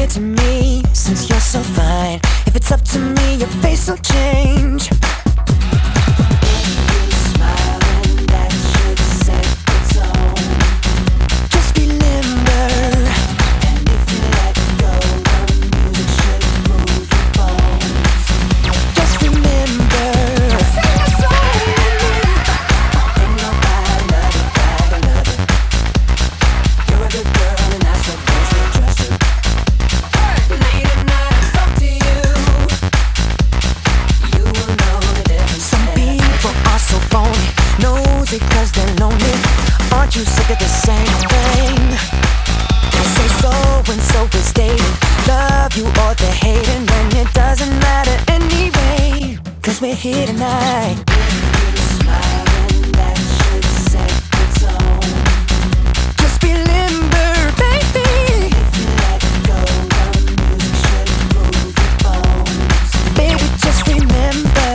it to me, since you're so fine. If it's up to me, your face will change. Because they're lonely. Aren't you sick of the same thing? I say so and so is dating. Love you or they're hating, and it doesn't matter anyway, 'cause we're here tonight. Smiling, that should set the tone. Just be limber, baby. If you let go, the music should move your bones. Baby, just remember,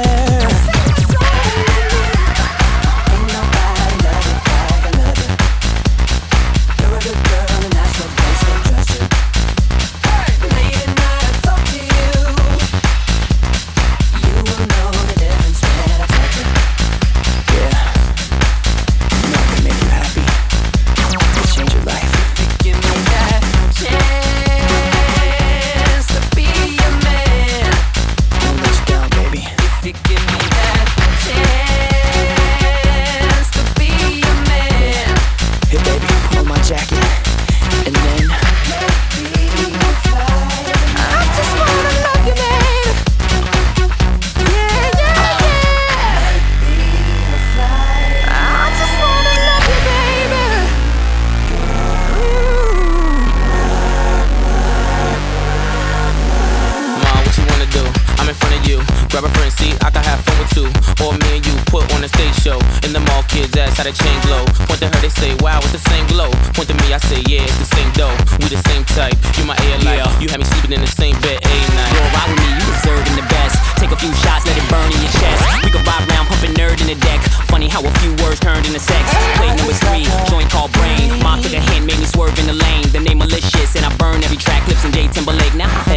grab a friend, see, I can have fun with two. Or me and you put on a stage show. In the mall, kids ask how the chain glow. Point to her, they say, wow, it's the same glow. Point to me, I say, yeah, it's the same dough. We the same type, you my air light. You had me sleeping in the same bed, A-night. Roll ride with me, you deserving the best. Take a few shots, let it burn in your chest. We can ride round, pumping nerd in the deck. Funny how a few words turned into sex. Play number 3, joint called Brain. Mom took a hand, made me swerve in the lane. The name malicious, and I burn every track. Clips and J Timberlake. Now